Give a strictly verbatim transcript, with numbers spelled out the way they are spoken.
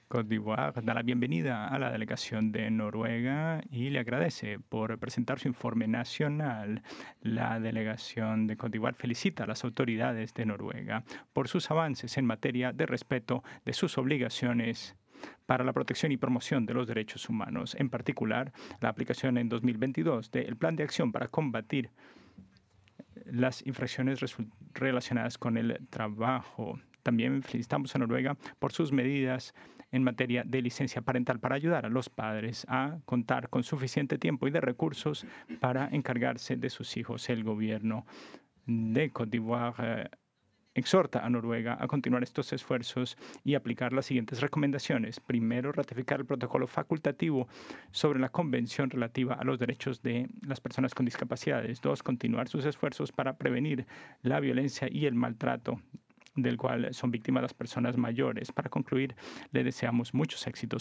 Côte d'Ivoire da la bienvenida a la delegación de Noruega y le agradece por presentar su informe nacional. La delegación de Côte d'Ivoire felicita a las autoridades de Noruega por sus avances en materia de respeto de sus obligaciones para la protección y promoción de los derechos humanos, en particular la aplicación en dos mil veintidós del Plan de Acción para combatir las infracciones resul- relacionadas con el trabajo. También felicitamos a Noruega por sus medidas en materia de licencia parental para ayudar a los padres a contar con suficiente tiempo y de recursos para encargarse de sus hijos. El gobierno de Côte d'Ivoire eh, exhorta a Noruega a continuar estos esfuerzos y aplicar las siguientes recomendaciones. Primero, ratificar el protocolo facultativo sobre la Convención relativa a los derechos de las personas con discapacidades. Dos, continuar sus esfuerzos para prevenir la violencia y el maltrato del cual son víctimas las personas mayores. Para concluir, le deseamos muchos éxitos